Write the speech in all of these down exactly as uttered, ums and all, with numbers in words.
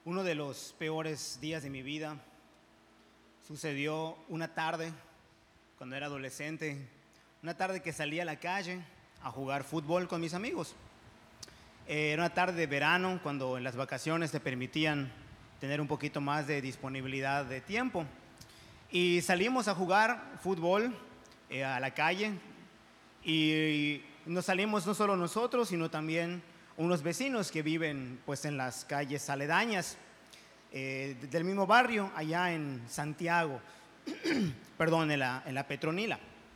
Uno de los peores días de mi vida sucedió una tarde cuando era adolescente, una tarde que salí a la calle a jugar fútbol con mis amigos. Eh, Era una tarde de verano cuando en las vacaciones te permitían tener un poquito más de disponibilidad de tiempo. Y salimos a jugar fútbol eh, a la calle y nos salimos no solo nosotros, sino también unos vecinos que viven pues en las calles aledañas eh, del mismo barrio, allá en Santiago, perdón, en la, en la Petronila.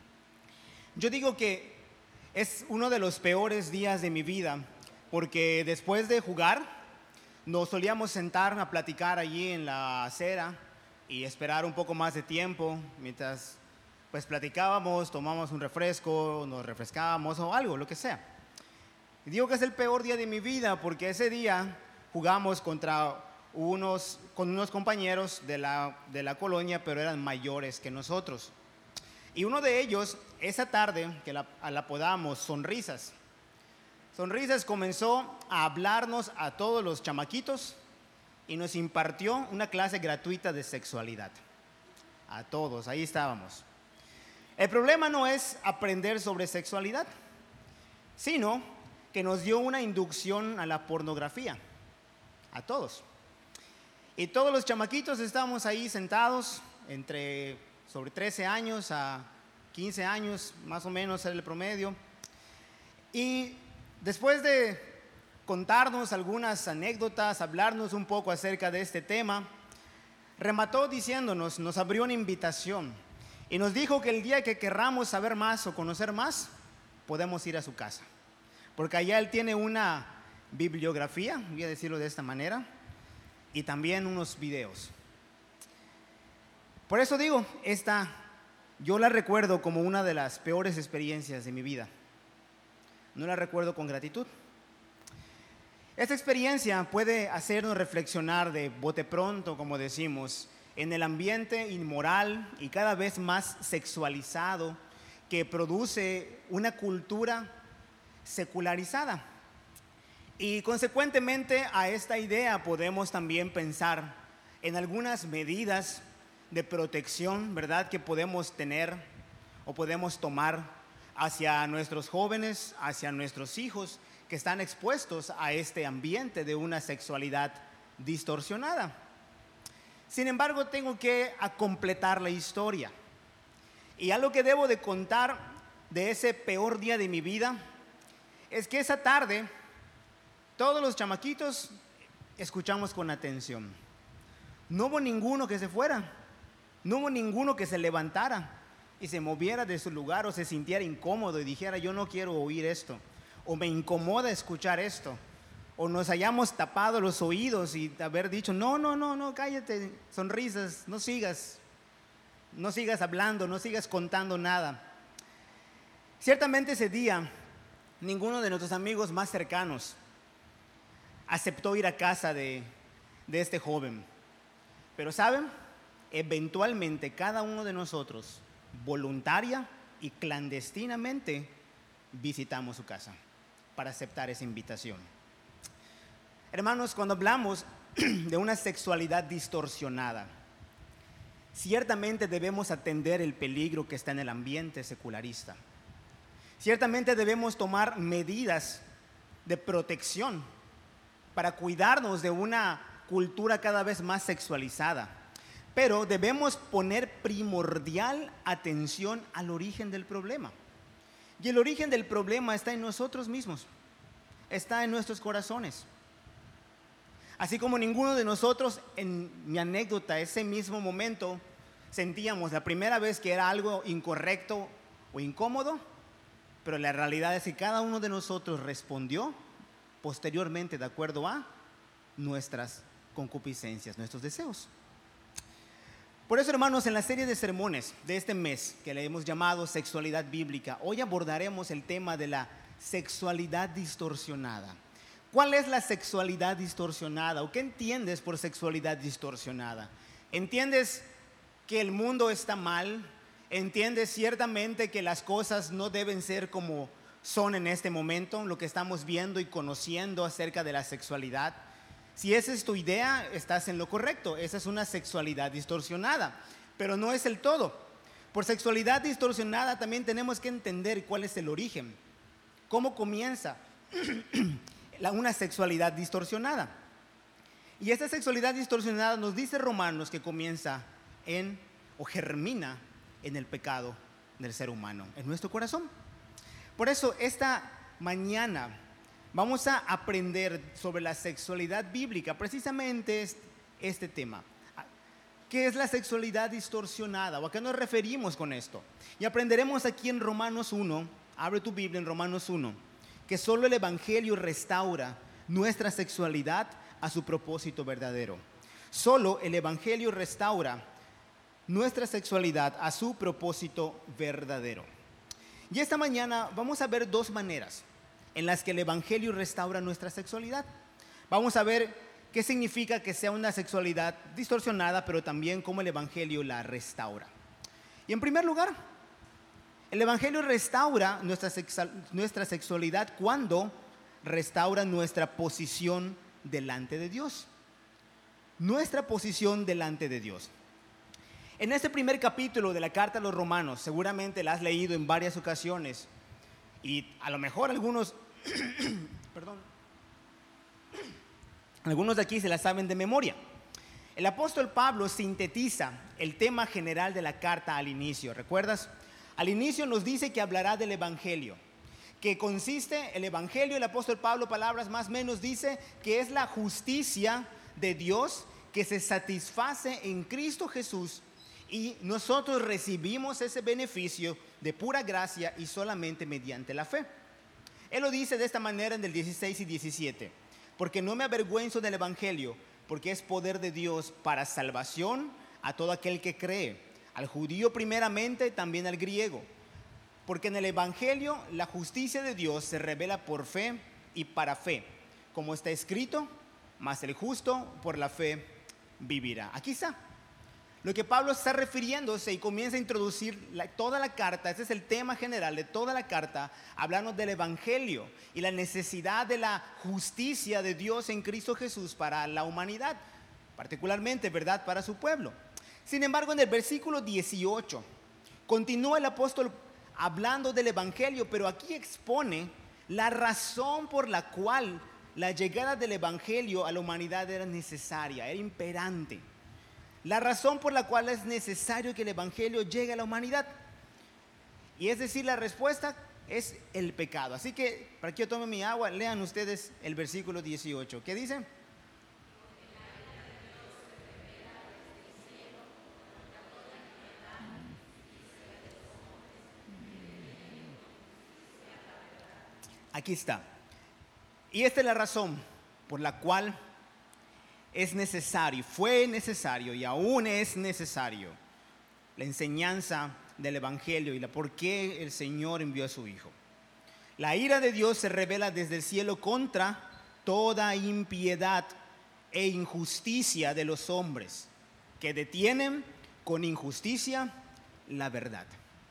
Yo digo que es uno de los peores días de mi vida, porque después de jugar nos solíamos sentar a platicar allí en la acera y esperar un poco más de tiempo mientras pues platicábamos, tomábamos un refresco, nos refrescábamos o algo, lo que sea. Y digo que es el peor día de mi vida porque ese día jugamos contra unos, con unos compañeros de la, de la colonia, pero eran mayores que nosotros. Y uno de ellos, esa tarde, que la, la apodamos Sonrisas, Sonrisas comenzó a hablarnos a todos los chamaquitos y nos impartió una clase gratuita de sexualidad. A todos, ahí estábamos. El problema no es aprender sobre sexualidad, sino que nos dio una inducción a la pornografía, a todos. Y todos los chamaquitos estábamos ahí sentados, entre sobre trece años a quince años, más o menos era el promedio. Y después de contarnos algunas anécdotas, hablarnos un poco acerca de este tema, remató diciéndonos, nos abrió una invitación y nos dijo que el día que querramos saber más o conocer más, podemos ir a su casa. Porque allá él tiene una bibliografía, voy a decirlo de esta manera, y también unos videos. Por eso digo, esta yo la recuerdo como una de las peores experiencias de mi vida. No la recuerdo con gratitud. Esta experiencia puede hacernos reflexionar de bote pronto, como decimos, en el ambiente inmoral y cada vez más sexualizado que produce una cultura secularizada. Y consecuentemente a esta idea podemos también pensar en algunas medidas de protección, ¿verdad?, que podemos tener o podemos tomar hacia nuestros jóvenes, hacia nuestros hijos que están expuestos a este ambiente de una sexualidad distorsionada. Sin embargo, tengo que completar la historia. Y algo que debo de contar de ese peor día de mi vida es que esa tarde todos los chamaquitos escuchamos con atención. No hubo ninguno que se fuera, no hubo ninguno que se levantara y se moviera de su lugar o se sintiera incómodo y dijera yo no quiero oír esto, o me incomoda escuchar esto, o nos hayamos tapado los oídos y haber dicho no, no, no, no, cállate, Sonrisas, no sigas, no sigas hablando, no sigas contando nada. Ciertamente ese día ninguno de nuestros amigos más cercanos aceptó ir a casa de, de este joven. Pero ¿saben? Eventualmente cada uno de nosotros, voluntaria y clandestinamente, visitamos su casa para aceptar esa invitación. Hermanos, cuando hablamos de una sexualidad distorsionada, ciertamente debemos atender el peligro que está en el ambiente secularista. Ciertamente debemos tomar medidas de protección para cuidarnos de una cultura cada vez más sexualizada. Pero debemos poner primordial atención al origen del problema. Y el origen del problema está en nosotros mismos, está en nuestros corazones. Así como ninguno de nosotros, en mi anécdota, ese mismo momento, sentíamos la primera vez que era algo incorrecto o incómodo, pero la realidad es que cada uno de nosotros respondió posteriormente de acuerdo a nuestras concupiscencias, nuestros deseos. Por eso, hermanos, en la serie de sermones de este mes que le hemos llamado Sexualidad Bíblica, hoy abordaremos el tema de la sexualidad distorsionada. ¿Cuál es la sexualidad distorsionada? ¿O qué entiendes por sexualidad distorsionada? ¿Entiendes que el mundo está mal? ¿Entiendes ciertamente que las cosas no deben ser como son en este momento, lo que estamos viendo y conociendo acerca de la sexualidad? Si esa es tu idea, estás en lo correcto. Esa es una sexualidad distorsionada, pero no es el todo. Por sexualidad distorsionada también tenemos que entender cuál es el origen. ¿Cómo comienza una sexualidad distorsionada? Y esta sexualidad distorsionada nos dice Romanos que comienza en o germina en el pecado del ser humano, en nuestro corazón. Por eso esta mañana vamos a aprender sobre la sexualidad bíblica, precisamente este tema. ¿Qué es la sexualidad distorsionada? ¿O a qué nos referimos con esto? Y aprenderemos aquí en Romanos uno, abre tu Biblia en Romanos uno, que solo el Evangelio restaura nuestra sexualidad a su propósito verdadero. Solo el Evangelio restaura nuestra sexualidad a su propósito verdadero. Y esta mañana vamos a ver dos maneras en las que el Evangelio restaura nuestra sexualidad. Vamos a ver qué significa que sea una sexualidad distorsionada, pero también cómo el Evangelio la restaura. Y en primer lugar, el Evangelio restaura nuestra, sexual, nuestra sexualidad cuando restaura nuestra posición delante de Dios. Nuestra posición delante de Dios. En este primer capítulo de la carta a los Romanos, seguramente la has leído en varias ocasiones y a lo mejor algunos, perdón, algunos de aquí se la saben de memoria. El apóstol Pablo sintetiza el tema general de la carta al inicio. ¿Recuerdas? Al inicio nos dice que hablará del Evangelio, que consiste, el Evangelio, el apóstol Pablo, palabras más o menos, dice que es la justicia de Dios que se satisface en Cristo Jesús y nosotros recibimos ese beneficio de pura gracia y solamente mediante la fe. Él lo dice de esta manera en el dieciséis y diecisiete: porque no me avergüenzo del Evangelio, porque es poder de Dios para salvación a todo aquel que cree, al judío primeramente, también al griego. Porque en el Evangelio la justicia de Dios se revela por fe y para fe, como está escrito, mas el justo por la fe vivirá. Aquí está lo que Pablo está refiriéndose y comienza a introducir la, toda la carta. Este es el tema general de toda la carta, hablando del Evangelio y la necesidad de la justicia de Dios en Cristo Jesús para la humanidad, particularmente, ¿verdad?, para su pueblo. Sin embargo, en el versículo dieciocho continúa el apóstol hablando del Evangelio, pero aquí expone la razón por la cual la llegada del Evangelio a la humanidad era necesaria, era imperante. La razón por la cual es necesario que el Evangelio llegue a la humanidad. Y es decir, la respuesta es el pecado. Así que, para que yo tome mi agua, lean ustedes el versículo dieciocho. ¿Qué dice? Aquí está. Y esta es la razón por la cual es necesario, fue necesario y aún es necesario la enseñanza del Evangelio y la por qué el Señor envió a su Hijo. La ira de Dios se revela desde el cielo contra toda impiedad e injusticia de los hombres que detienen con injusticia la verdad.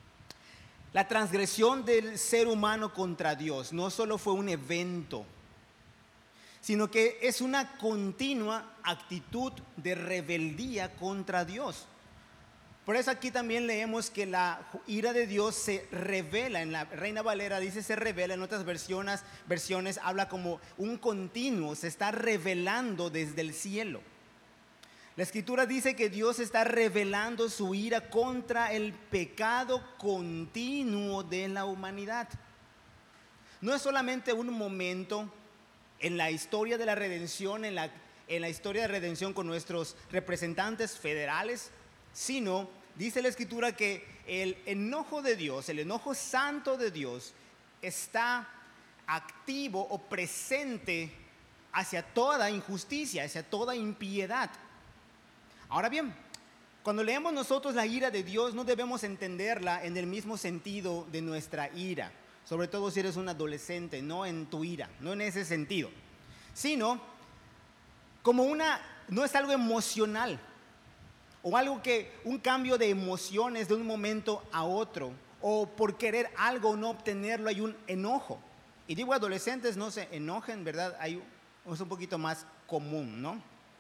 La transgresión del ser humano contra Dios no solo fue un evento, sino que es una continua actitud de rebeldía contra Dios. Por eso aquí también leemos que la ira de Dios se revela. En la Reina Valera dice se revela, en otras versiones, versiones habla como un continuo, se está revelando desde el cielo. La Escritura dice que Dios está revelando su ira contra el pecado continuo de la humanidad. No es solamente un momento en la historia de la redención, en la, en la historia de redención con nuestros representantes federales, sino, dice la Escritura, que el enojo de Dios, el enojo santo de Dios, está activo o presente hacia toda injusticia, hacia toda impiedad. Ahora bien, cuando leemos nosotros la ira de Dios, no debemos entenderla en el mismo sentido de nuestra ira. Sobre todo si eres un adolescente, no en tu ira, no en ese sentido, sino como una, no es algo emocional o algo que, un cambio de emociones de un momento a otro, o por querer algo o no obtenerlo hay un enojo. Y digo adolescentes, no se enojen, ¿verdad? Hay, es un poquito más común, ¿no?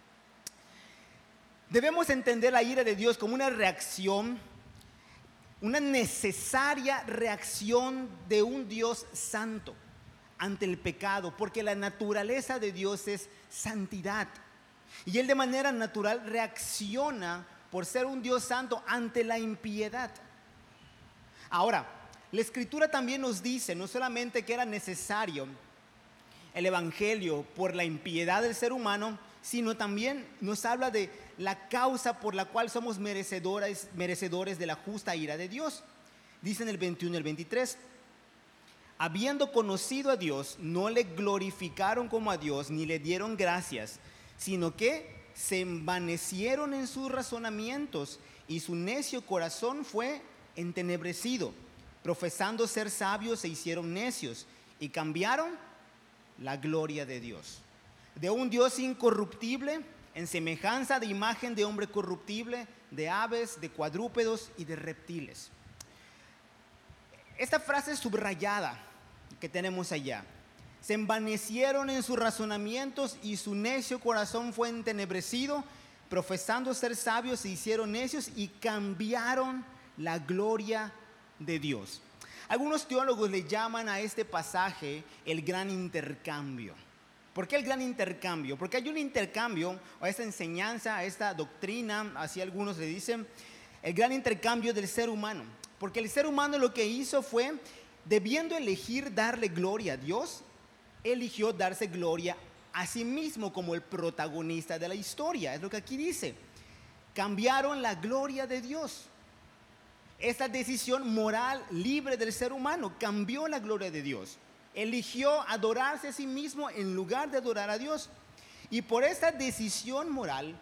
Debemos entender la ira de Dios como una reacción, una necesaria reacción de un Dios santo ante el pecado, porque la naturaleza de Dios es santidad. Y Él de manera natural reacciona por ser un Dios santo ante la impiedad. Ahora, la Escritura también nos dice no solamente que era necesario el Evangelio por la impiedad del ser humano, sino también nos habla de la causa por la cual somos merecedores, merecedores de la justa ira de Dios. Dice en el veintiuno y el veintitrés: habiendo conocido a Dios, no le glorificaron como a Dios, ni le dieron gracias, sino que se envanecieron en sus razonamientos, y su necio corazón fue entenebrecido. Profesando ser sabios, se hicieron necios, y cambiaron la gloria de Dios, de un Dios incorruptible, en semejanza de imagen de hombre corruptible, de aves, de cuadrúpedos y de reptiles. Esta frase subrayada que tenemos allá: se envanecieron en sus razonamientos y su necio corazón fue entenebrecido, profesando ser sabios se hicieron necios y cambiaron la gloria de Dios. Algunos teólogos le llaman a este pasaje el gran intercambio. ¿Por qué el gran intercambio? Porque hay un intercambio, a esta enseñanza, a esta doctrina, así algunos le dicen, el gran intercambio del ser humano. Porque el ser humano lo que hizo fue, debiendo elegir darle gloria a Dios, eligió darse gloria a sí mismo como el protagonista de la historia. Es lo que aquí dice: cambiaron la gloria de Dios. Esta decisión moral libre del ser humano cambió la gloria de Dios. Eligió adorarse a sí mismo en lugar de adorar a Dios. Y por esta decisión moral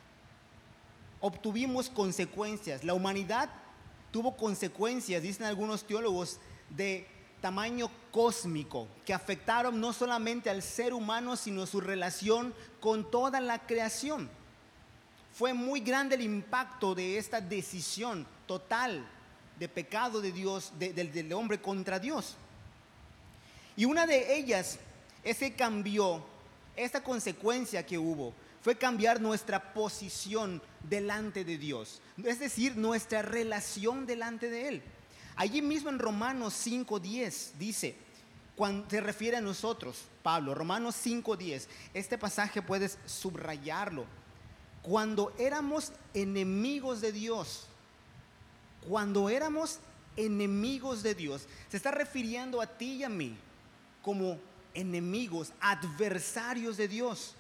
obtuvimos consecuencias. La humanidad tuvo consecuencias, dicen algunos teólogos, de tamaño cósmico, que afectaron no solamente al ser humano, sino su relación con toda la creación. Fue muy grande el impacto de esta decisión total de pecado de Dios, de, de, del hombre contra Dios. Y una de ellas, ese cambió, esta consecuencia que hubo, fue cambiar nuestra posición delante de Dios, es decir, nuestra relación delante de Él. Allí mismo en Romanos cinco diez dice, cuando se refiere a nosotros, Pablo, Romanos cinco diez, este pasaje puedes subrayarlo: cuando éramos enemigos de Dios, cuando éramos enemigos de Dios, se está refiriendo a ti y a mí como enemigos, adversarios de Dios.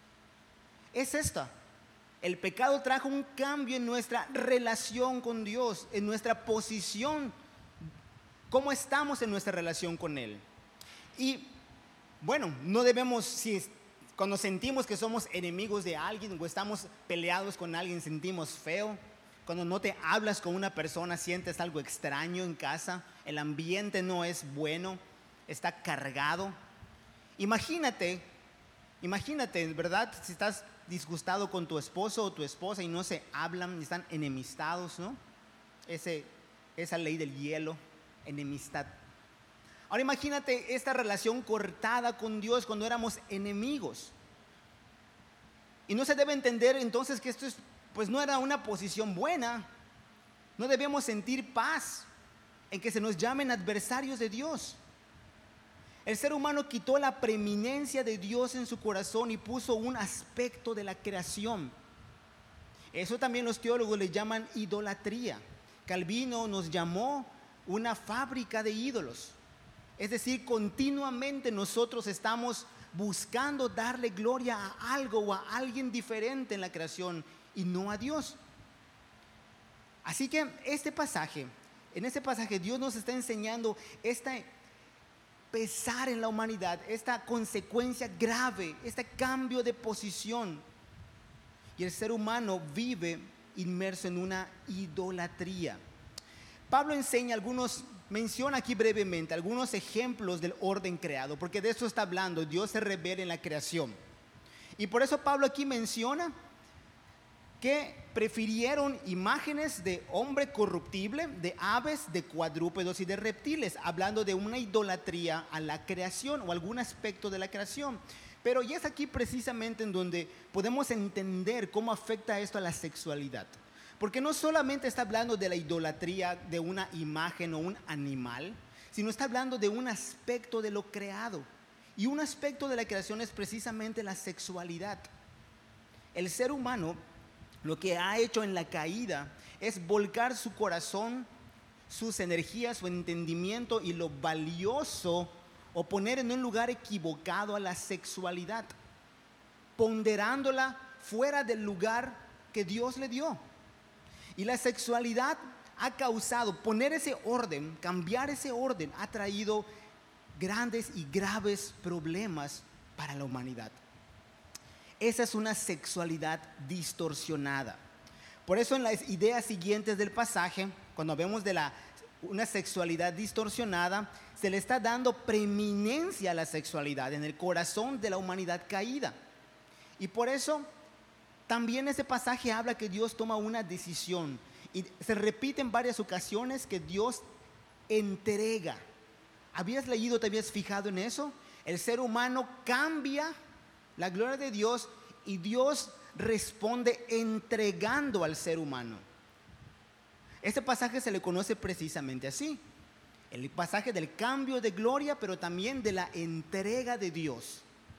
Es esta: el pecado trajo un cambio en nuestra relación con Dios, en nuestra posición, cómo estamos en nuestra relación con Él. Y bueno, no debemos, si cuando sentimos que somos enemigos de alguien o estamos peleados con alguien, sentimos feo. Cuando no te hablas con una persona, sientes algo extraño en casa, el ambiente no es bueno, está cargado. Imagínate, imagínate, ¿verdad? Si estás disgustado con tu esposo o tu esposa y no se hablan, están enemistados, ¿no? Ese, esa ley del hielo, enemistad. Ahora imagínate esta relación cortada con Dios cuando éramos enemigos. Y no se debe entender entonces que esto es, pues no era una posición buena. No debemos sentir paz en que se nos llamen adversarios de Dios. El ser humano quitó la preeminencia de Dios en su corazón y puso un aspecto de la creación. Eso también los teólogos le llaman idolatría. Calvino nos llamó una fábrica de ídolos. Es decir, continuamente nosotros estamos buscando darle gloria a algo o a alguien diferente en la creación y no a Dios. Así que este pasaje, en este pasaje Dios nos está enseñando este pesar en la humanidad, esta consecuencia grave, este cambio de posición. Y el ser humano vive inmerso en una idolatría. Pablo enseña algunos, menciona aquí brevemente algunos ejemplos del orden creado, porque de eso está hablando. Dios se revela en la creación. Y por eso Pablo aquí menciona que prefirieron imágenes de hombre corruptible, de aves, de cuadrúpedos y de reptiles, hablando de una idolatría a la creación o algún aspecto de la creación. Pero y es aquí precisamente en donde podemos entender cómo afecta esto a la sexualidad. Porque no solamente está hablando de la idolatría de una imagen o un animal, sino está hablando de un aspecto de lo creado. Y un aspecto de la creación es precisamente la sexualidad. El ser humano lo que ha hecho en la caída es volcar su corazón, sus energías, su entendimiento y lo valioso, o poner en un lugar equivocado a la sexualidad, ponderándola fuera del lugar que Dios le dio. Y la sexualidad ha causado, poner ese orden, cambiar ese orden, ha traído grandes y graves problemas para la humanidad. Esa es una sexualidad distorsionada. Por eso en las ideas siguientes del pasaje, cuando vemos de la, una sexualidad distorsionada, se le está dando preeminencia a la sexualidad en el corazón de la humanidad caída. Y por eso también ese pasaje habla que Dios toma una decisión. Y se repite en varias ocasiones que Dios entrega. ¿Habías leído, te habías fijado en eso? El ser humano cambia la gloria de Dios y Dios responde entregando al ser humano. Este pasaje se le conoce precisamente así. El pasaje del cambio de gloria, pero también de la entrega de Dios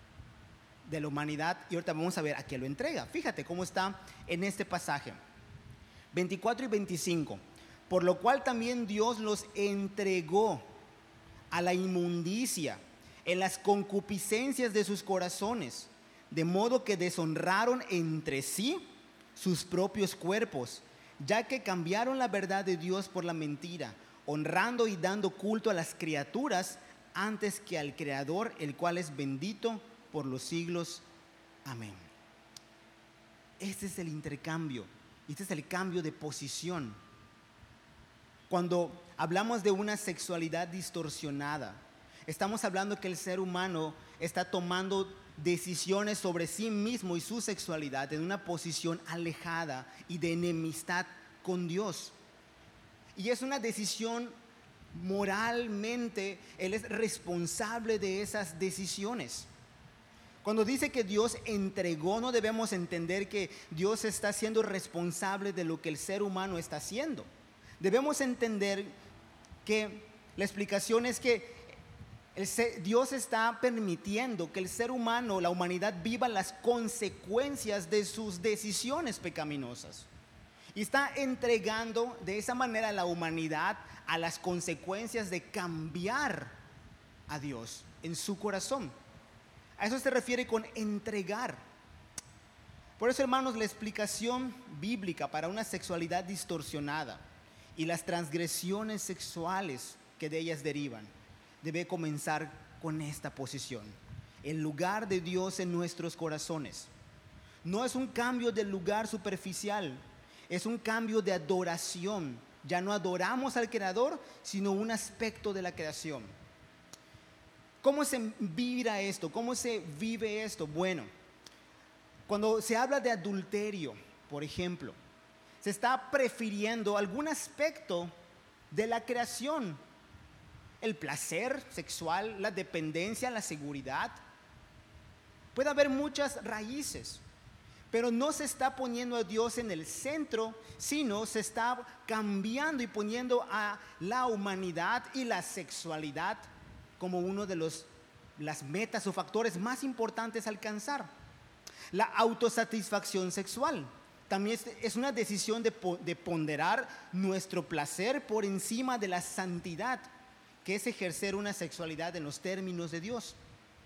de la humanidad. Y ahorita vamos a ver a qué lo entrega. Fíjate cómo está en este pasaje. veinticuatro y veinticinco. Por lo cual también Dios los entregó a la inmundicia en las concupiscencias de sus corazones, de modo que deshonraron entre sí sus propios cuerpos, ya que cambiaron la verdad de Dios por la mentira, honrando y dando culto a las criaturas antes que al Creador, el cual es bendito por los siglos. Amén. Este es el intercambio, este es el cambio de posición. Cuando hablamos de una sexualidad distorsionada, estamos hablando que el ser humano está tomando decisiones sobre sí mismo y su sexualidad en una posición alejada y de enemistad con Dios. Y es una decisión moralmente, Él es responsable de esas decisiones. Cuando dice que Dios entregó, no debemos entender que Dios está siendo responsable de lo que el ser humano está haciendo. Debemos entender que la explicación es que el ser, Dios está permitiendo que el ser humano, la humanidad, viva las consecuencias de sus decisiones pecaminosas. Y está entregando de esa manera a la humanidad a las consecuencias de cambiar a Dios en su corazón. A eso se refiere con entregar. Por eso, hermanos, la explicación bíblica para una sexualidad distorsionada y las transgresiones sexuales que de ellas derivan debe comenzar con esta posición: el lugar de Dios en nuestros corazones. No es un cambio del lugar superficial, es un cambio de adoración. Ya no adoramos al Creador, sino un aspecto de la creación. ¿Cómo se vibra esto? ¿Cómo se vive esto? Bueno, cuando se habla de adulterio, por ejemplo, se está prefiriendo algún aspecto de la creación. El placer sexual, la dependencia, la seguridad. Puede haber muchas raíces, pero no se está poniendo a Dios en el centro, sino se está cambiando y poniendo a la humanidad y la sexualidad como uno de los, las metas o factores más importantes a alcanzar. La autosatisfacción sexual también es, es una decisión de, de ponderar nuestro placer por encima de la santidad, que es ejercer una sexualidad en los términos de Dios.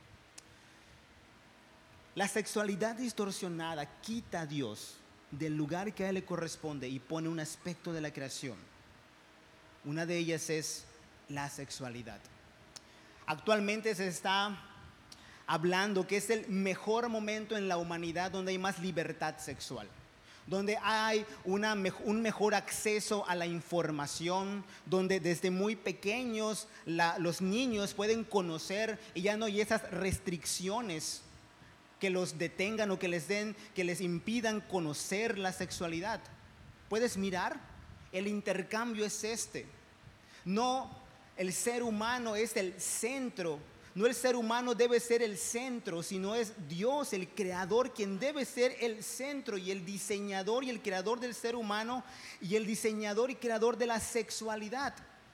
La sexualidad distorsionada quita a Dios del lugar que a Él le corresponde y pone un aspecto de la creación. Una de ellas es la sexualidad. Actualmente se está hablando que es el mejor momento en la humanidad donde hay más libertad sexual, donde hay una, un mejor acceso a la información, donde desde muy pequeños la, los niños pueden conocer y ya no hay esas restricciones que los detengan o que les den, que les impidan conocer la sexualidad. ¿Puedes mirar? El intercambio es este. No, el ser humano es el centro. no el ser humano debe ser el centro, sino es Dios, el creador, quien debe ser el centro y el diseñador y el creador del ser humano y el diseñador y creador de la sexualidad.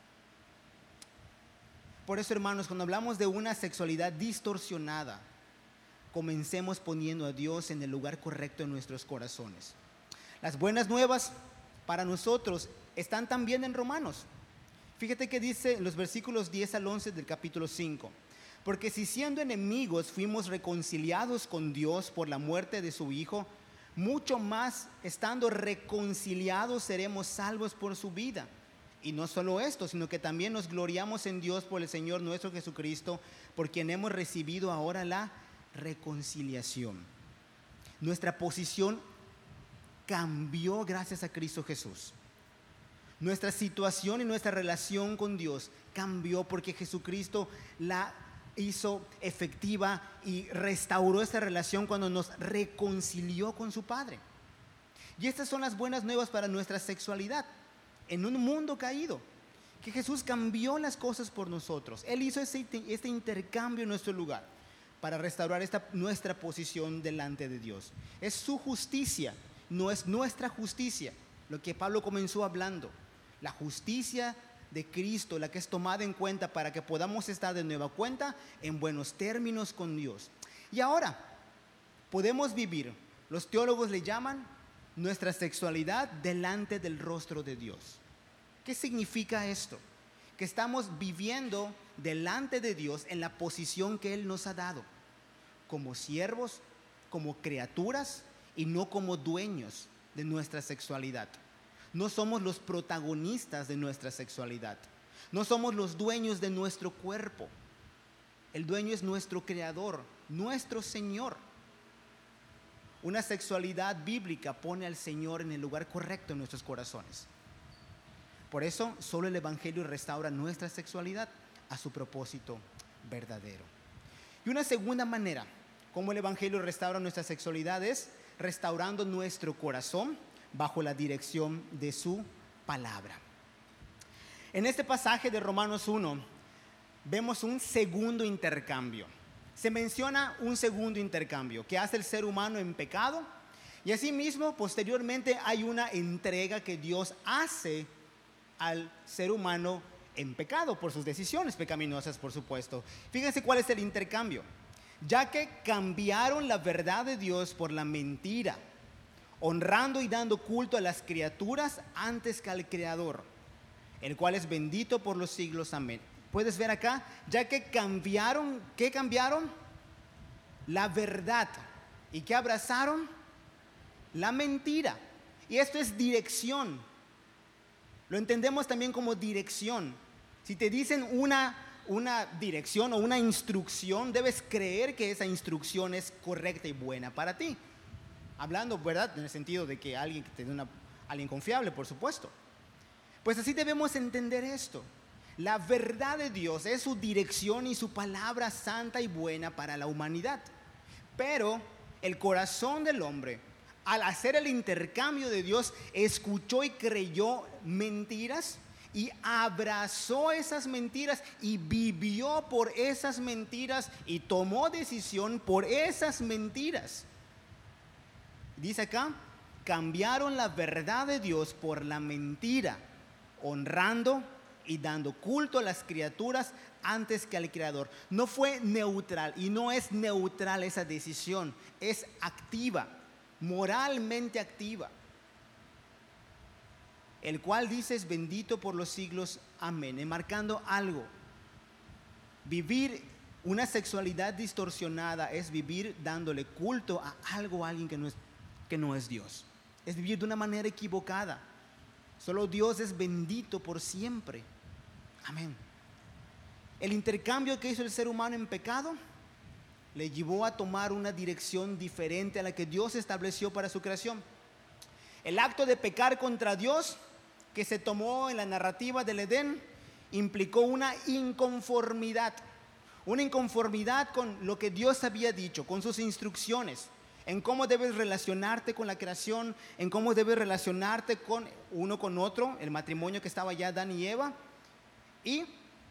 Por eso, hermanos, cuando hablamos de una sexualidad distorsionada, comencemos poniendo a Dios en el lugar correcto en nuestros corazones. Las buenas nuevas para nosotros están también en Romanos. Fíjate que dice en los versículos diez al once del capítulo cinco. Porque si siendo enemigos fuimos reconciliados con Dios por la muerte de su Hijo, mucho más estando reconciliados seremos salvos por su vida. Y no solo esto, sino que también nos gloriamos en Dios por el Señor nuestro Jesucristo, por quien hemos recibido ahora la reconciliación. Nuestra posición cambió gracias a Cristo Jesús. Nuestra situación y nuestra relación con Dios cambió porque Jesucristo la hizo efectiva y restauró esta relación cuando nos reconcilió con su Padre. Y estas son las buenas nuevas para nuestra sexualidad. En un mundo caído, que Jesús cambió las cosas por nosotros. Él hizo este, este intercambio en nuestro lugar para restaurar esta, nuestra posición delante de Dios. Es su justicia, no es nuestra justicia, lo que Pablo comenzó hablando. La justicia de Cristo, la que es tomada en cuenta para que podamos estar de nueva cuenta en buenos términos con Dios. Y ahora podemos vivir, los teólogos le llaman nuestra sexualidad delante del rostro de Dios. ¿Qué significa esto? Que estamos viviendo delante de Dios en la posición que Él nos ha dado, como siervos, como criaturas y no como dueños de nuestra sexualidad. No somos los protagonistas de nuestra sexualidad. No somos los dueños de nuestro cuerpo. El dueño es nuestro creador, nuestro Señor. Una sexualidad bíblica pone al Señor en el lugar correcto en nuestros corazones. Por eso, solo el Evangelio restaura nuestra sexualidad a su propósito verdadero. Y una segunda manera como el Evangelio restaura nuestra sexualidad es restaurando nuestro corazón bajo la dirección de su palabra. En este pasaje de Romanos uno vemos un segundo intercambio. Se menciona un segundo intercambio que hace el ser humano en pecado, y asimismo posteriormente hay una entrega que Dios hace al ser humano en pecado por sus decisiones pecaminosas, por supuesto. Fíjense cuál es el intercambio. Ya que cambiaron la verdad de Dios por la mentira, honrando y dando culto a las criaturas antes que al Creador, el cual es bendito por los siglos. Amén. Puedes ver acá, ya que cambiaron, ¿qué cambiaron? La verdad. ¿Y qué abrazaron? La mentira. Y esto es dirección. Lo entendemos también como dirección. Si te dicen una, una dirección o una instrucción, debes creer que esa instrucción es correcta y buena para ti. Hablando, ¿verdad? En el sentido de que alguien que te dé una, alguien confiable, por supuesto. Pues así debemos entender esto. La verdad de Dios es su dirección y su palabra santa y buena para la humanidad. Pero el corazón del hombre, al hacer el intercambio de Dios, escuchó y creyó mentiras y abrazó esas mentiras y vivió por esas mentiras y tomó decisión por esas mentiras. Dice acá, cambiaron la verdad de Dios por la mentira, honrando y dando culto a las criaturas antes que al Creador. No fue neutral y no es neutral esa decisión, es activa, moralmente activa. El cual dice es bendito por los siglos. Amén. Enmarcando algo. Vivir una sexualidad distorsionada es vivir dándole culto a algo, a alguien que no es, que no es Dios. Es vivir de una manera equivocada. Solo Dios es bendito por siempre. Amén. El intercambio que hizo el ser humano en pecado le llevó a tomar una dirección diferente a la que Dios estableció para su creación. El acto de pecar contra Dios que se tomó en la narrativa del Edén implicó una inconformidad, una inconformidad con lo que Dios había dicho, con sus instrucciones, en cómo debes relacionarte con la creación, en cómo debes relacionarte con uno con otro, el matrimonio que estaba ya Adán y Eva. Y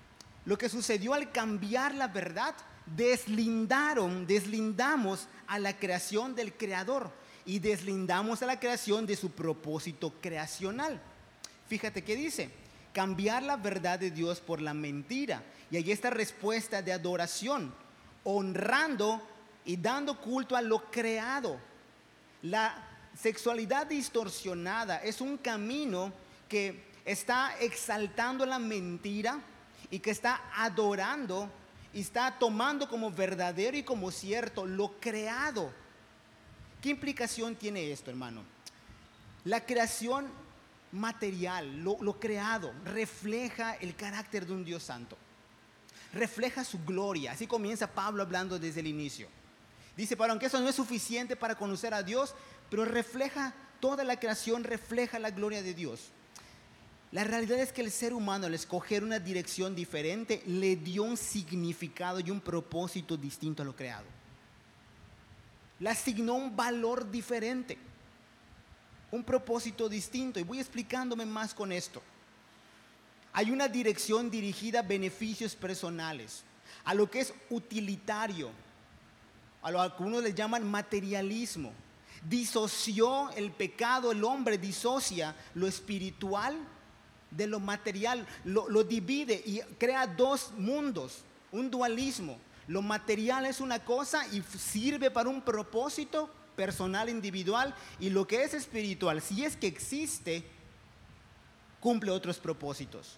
lo que sucedió al cambiar la verdad, deslindaron, deslindamos a la creación del Creador y deslindamos a la creación de su propósito creacional. Fíjate qué dice: cambiar la verdad de Dios por la mentira. Y ahí está respuesta de adoración, honrando y dando culto a lo creado. La sexualidad distorsionada es un camino que está exaltando la mentira y que está adorando y está tomando como verdadero y como cierto lo creado. ¿Qué implicación tiene esto, hermano? La creación material, lo, lo creado, refleja el carácter de un Dios santo, refleja su gloria. Así comienza Pablo hablando desde el inicio. Dice Pablo, aunque eso no es suficiente para conocer a Dios, pero refleja, toda la creación refleja la gloria de Dios. La realidad es que el ser humano, al escoger una dirección diferente, le dio un significado y un propósito distinto a lo creado. Le asignó un valor diferente, un propósito distinto. Y voy explicándome más con esto. Hay una dirección dirigida a beneficios personales, a lo que es utilitario, a lo que uno le llaman materialismo. Disoció el pecado, el hombre disocia lo espiritual de lo material, lo, lo divide y crea dos mundos, un dualismo. Lo material es una cosa y sirve para un propósito personal, individual, y lo que es espiritual, si es que existe, cumple otros propósitos.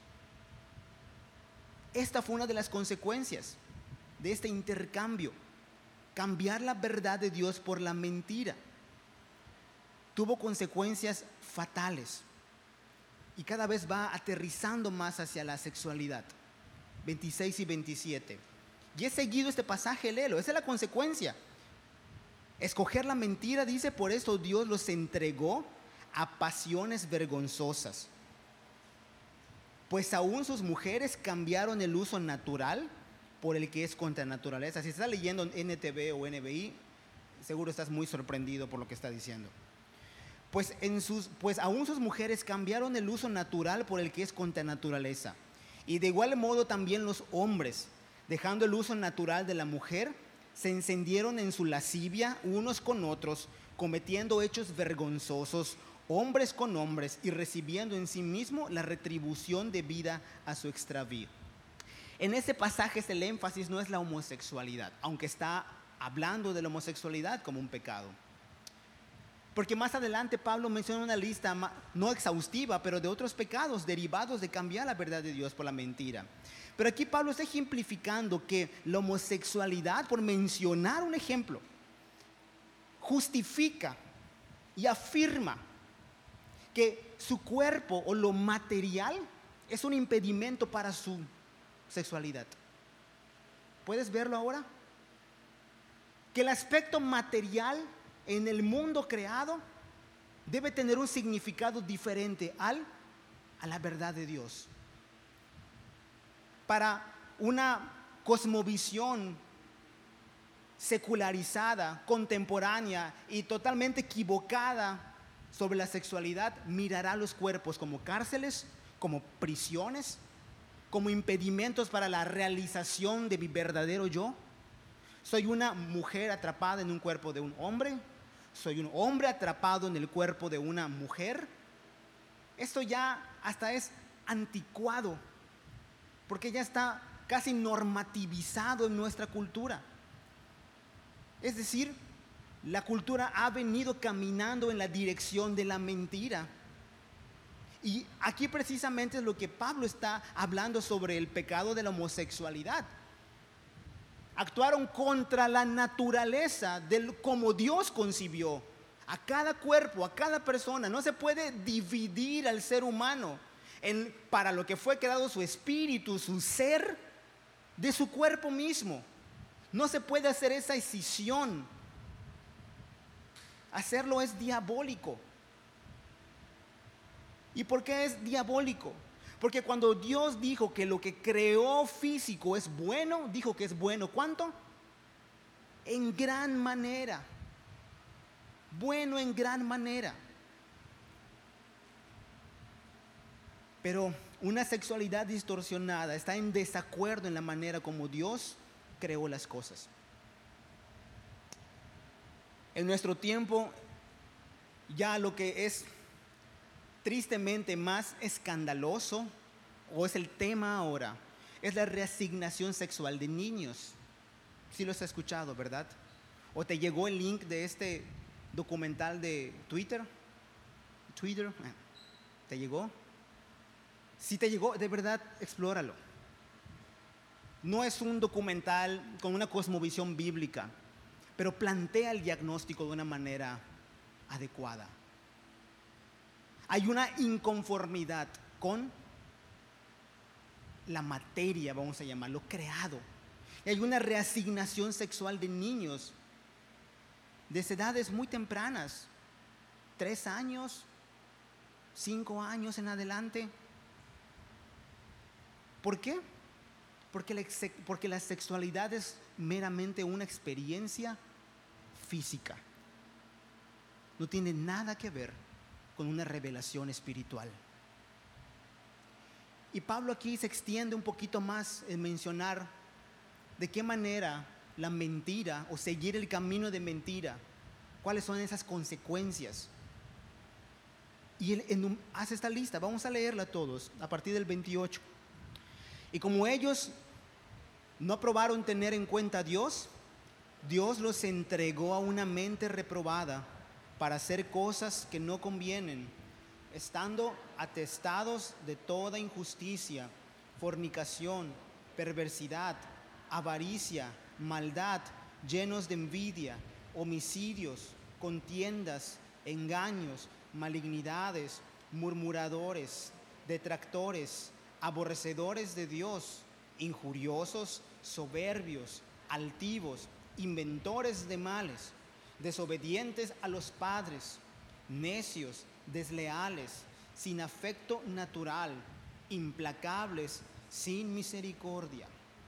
Esta fue una de las consecuencias de este intercambio, cambiar la verdad de Dios por la mentira. Tuvo consecuencias fatales y cada vez va aterrizando más hacia la sexualidad. veintiséis y veintisiete. Y he seguido este pasaje, léelo, esa es la consecuencia. Escoger la mentira, dice, por eso Dios los entregó a pasiones vergonzosas. Pues aún sus mujeres cambiaron el uso natural por el que es contra naturaleza. Si estás leyendo en N T V o N B I, seguro estás muy sorprendido por lo que está diciendo. Pues, en sus, pues aún sus mujeres cambiaron el uso natural por el que es contra naturaleza. Y de igual modo también los hombres, dejando el uso natural de la mujer, se encendieron en su lascivia unos con otros, cometiendo hechos vergonzosos, hombres con hombres, y recibiendo en sí mismo la retribución debida a su extravío. En este pasaje el énfasis no es la homosexualidad, aunque está hablando de la homosexualidad como un pecado. Porque más adelante Pablo menciona una lista no exhaustiva, pero de otros pecados derivados de cambiar la verdad de Dios por la mentira. Pero aquí Pablo está ejemplificando que la homosexualidad, por mencionar un ejemplo, justifica y afirma que su cuerpo o lo material es un impedimento para su sexualidad. ¿Puedes verlo ahora? Que el aspecto material en el mundo creado debe tener un significado diferente al, a la verdad de Dios. Para una cosmovisión secularizada, contemporánea y totalmente equivocada sobre la sexualidad, mirará los cuerpos como cárceles, como prisiones, como impedimentos para la realización de mi verdadero yo. Soy una mujer atrapada en un cuerpo de un hombre. Soy un hombre atrapado en el cuerpo de una mujer. Esto ya hasta es anticuado, porque ya está casi normativizado en nuestra cultura. Es decir, la cultura ha venido caminando en la dirección de la mentira. Y aquí precisamente es lo que Pablo está hablando sobre el pecado de la homosexualidad. Actuaron contra la naturaleza del como Dios concibió a cada cuerpo, a cada persona. No se puede dividir al ser humano en, para lo que fue creado su espíritu, su ser, de su cuerpo mismo. No se puede hacer esa escisión. Hacerlo es diabólico. ¿Y por qué es diabólico? Porque cuando Dios dijo que lo que creó físico es bueno, dijo que es bueno, ¿cuánto? En gran manera. Bueno en gran manera. Pero una sexualidad distorsionada, está en desacuerdo en la manera como Dios creó las cosas. En nuestro tiempo, ya lo que es tristemente más escandaloso, o es el tema ahora, es la reasignación sexual de niños. Sí lo has escuchado, ¿verdad? ¿O te llegó el link de este documental de Twitter? Twitter, ¿te llegó? Si te llegó, de verdad, explóralo. No es un documental con una cosmovisión bíblica, pero plantea el diagnóstico de una manera adecuada. Hay una inconformidad con la materia, vamos a llamarlo, creado. Y hay una reasignación sexual de niños desde edades muy tempranas, tres años, cinco años en adelante. ¿Por qué? Porque la, porque la sexualidad es meramente una experiencia física. No tiene nada que ver con una revelación espiritual. Y Pablo aquí se extiende un poquito más en mencionar de qué manera la mentira o seguir el camino de mentira, cuáles son esas consecuencias. Y él en, hace esta lista, vamos a leerla todos a partir del veintiocho. Y como ellos no aprobaron tener en cuenta a Dios, Dios los entregó a una mente reprobada para hacer cosas que no convienen, estando atestados de toda injusticia, fornicación, perversidad, avaricia, maldad, llenos de envidia, homicidios, contiendas, engaños, malignidades, murmuradores, detractores, aborrecedores de Dios, injuriosos, soberbios, altivos, inventores de males, desobedientes a los padres, necios, desleales, sin afecto natural, implacables, sin misericordia.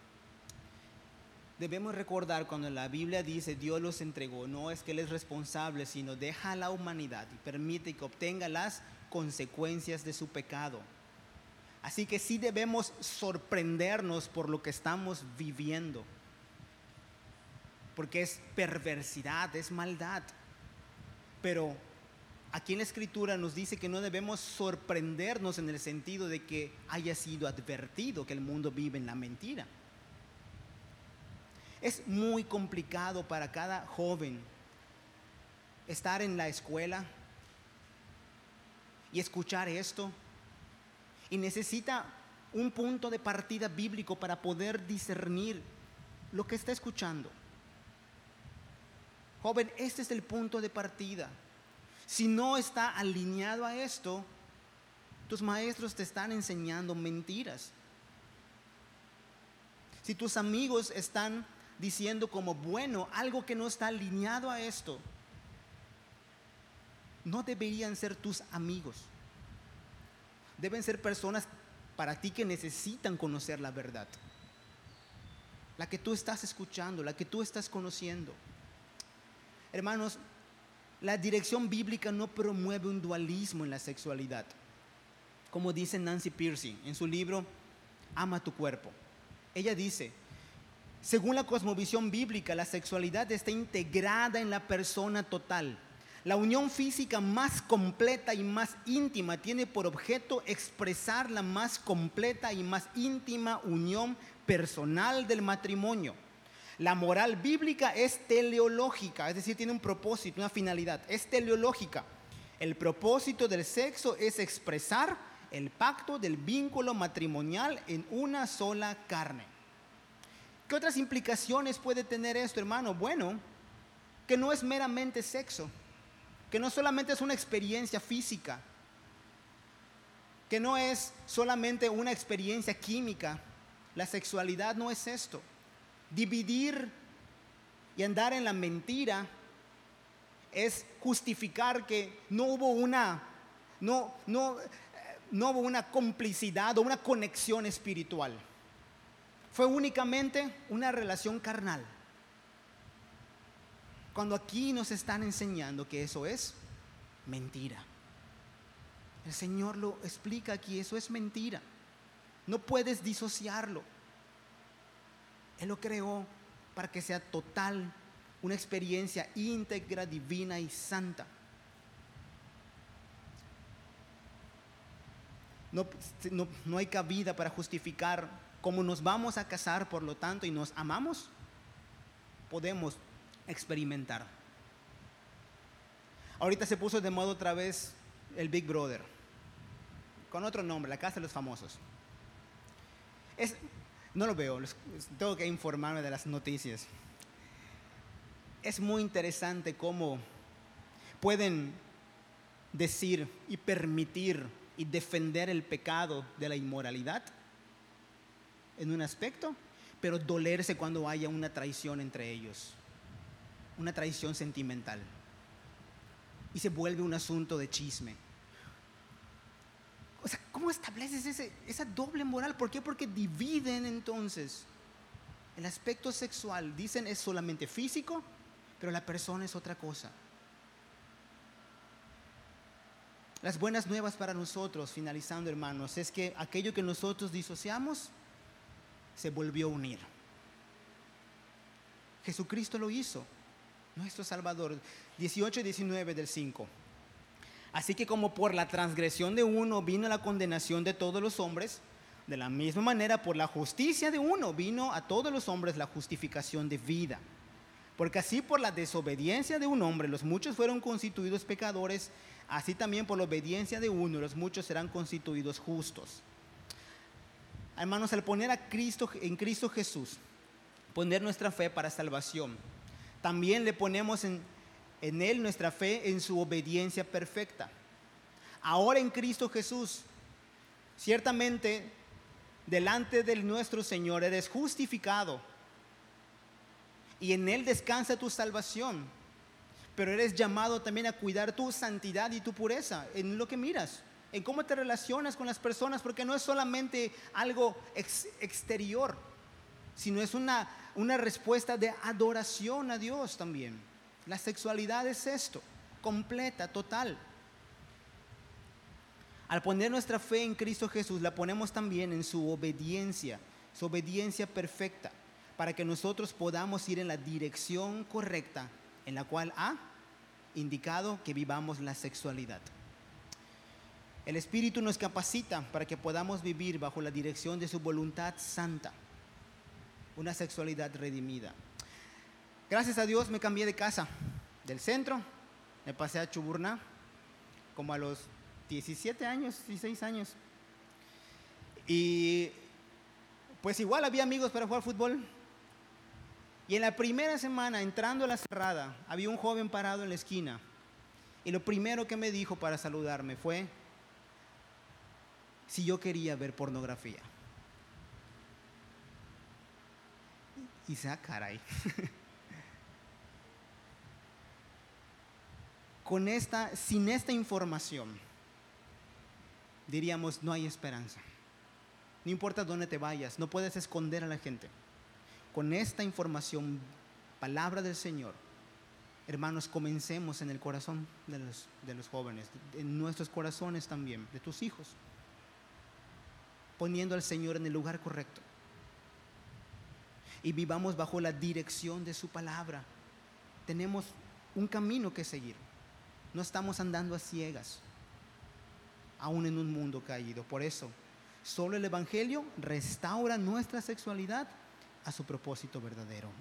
Debemos recordar cuando la Biblia dice Dios los entregó, no es que Él es responsable, sino deja a la humanidad y permite que obtenga las consecuencias de su pecado. Así que sí debemos sorprendernos por lo que estamos viviendo, porque es perversidad, es maldad. Pero aquí en la Escritura nos dice que no debemos sorprendernos en el sentido de que haya sido advertido que el mundo vive en la mentira. Es muy complicado para cada joven estar en la escuela y escuchar esto, y necesita un punto de partida bíblico para poder discernir lo que está escuchando. Joven, este es el punto de partida. Si no está alineado a esto, tus maestros te están enseñando mentiras. Si tus amigos están diciendo como bueno algo que no está alineado a esto, no deberían ser tus amigos. Deben ser personas para ti que necesitan conocer la verdad, la que tú estás escuchando, la que tú estás conociendo. Hermanos, la dirección bíblica no promueve un dualismo en la sexualidad, como dice Nancy Pearcey en su libro Ama tu cuerpo. Ella dice: según la cosmovisión bíblica, la sexualidad está integrada en la persona total. La unión física más completa y más íntima tiene por objeto expresar la más completa y más íntima unión personal del matrimonio. La moral bíblica es teleológica, es decir, tiene un propósito, una finalidad, es teleológica. El propósito del sexo es expresar el pacto del vínculo matrimonial en una sola carne. ¿Qué otras implicaciones puede tener esto, hermano? Bueno, que no es meramente sexo, que no solamente es una experiencia física, que no es solamente una experiencia química. La sexualidad no es esto. Dividir y andar en la mentira es justificar que no hubo una, no, no, no hubo una complicidad o una conexión espiritual. Fue únicamente una relación carnal. Cuando aquí nos están enseñando que eso es mentira. El Señor lo explica aquí, eso es mentira. No puedes disociarlo. Él lo creó para que sea total, una experiencia íntegra, divina y santa. No, no, no hay cabida para justificar cómo nos vamos a casar, por lo tanto, y nos amamos. Podemos experimentar. Ahorita se puso de moda otra vez el Big Brother, con otro nombre, la Casa de los Famosos. Es, no lo veo, tengo que informarme de las noticias. Es muy interesante cómo pueden decir y permitir y defender el pecado de la inmoralidad en un aspecto, pero dolerse cuando haya una traición entre ellos, una traición sentimental, y se vuelve un asunto de chisme. O sea, ¿cómo estableces ese, esa doble moral? ¿Por qué? Porque dividen entonces el aspecto sexual. Dicen es solamente físico, pero la persona es otra cosa. Las buenas nuevas para nosotros, finalizando, hermanos, es que aquello que nosotros disociamos se volvió a unir. Jesucristo lo hizo, nuestro Salvador. dieciocho y diecinueve del cinco. Así que como por la transgresión de uno vino la condenación de todos los hombres, de la misma manera por la justicia de uno vino a todos los hombres la justificación de vida. Porque así por la desobediencia de un hombre los muchos fueron constituidos pecadores, así también por la obediencia de uno los muchos serán constituidos justos. Hermanos, al poner a Cristo en Cristo Jesús, poner nuestra fe para salvación, también le ponemos en, en Él nuestra fe en su obediencia perfecta. Ahora en Cristo Jesús, ciertamente delante de nuestro Señor eres justificado y en Él descansa tu salvación, pero eres llamado también a cuidar tu santidad y tu pureza en lo que miras, en cómo te relacionas con las personas, porque no es solamente algo ex, exterior, sino es una, una respuesta de adoración a Dios también. La sexualidad es esto, completa, total. Al poner nuestra fe en Cristo Jesús, la ponemos también en su obediencia, su obediencia perfecta, para que nosotros podamos ir en la dirección correcta, en la cual ha indicado que vivamos la sexualidad. El Espíritu nos capacita para que podamos vivir bajo la dirección de su voluntad santa, una sexualidad redimida. Gracias a Dios me cambié de casa, del centro, me pasé a Chuburná, como a los diecisiete años, dieciséis años. Y pues igual había amigos para jugar fútbol. Y en la primera semana, entrando a la cerrada, había un joven parado en la esquina. Y lo primero que me dijo para saludarme fue si yo quería ver pornografía. Y se ah, caray. Con esta, sin esta información, diríamos no hay esperanza. No importa dónde te vayas, no puedes esconder a la gente. Con esta información, palabra del Señor, hermanos, comencemos en el corazón de los, de los jóvenes, en nuestros corazones también, de tus hijos, poniendo al Señor en el lugar correcto. Y vivamos bajo la dirección de su palabra. Tenemos un camino que seguir. No estamos andando a ciegas, aún en un mundo caído. Por eso, solo el Evangelio restaura nuestra sexualidad a su propósito verdadero.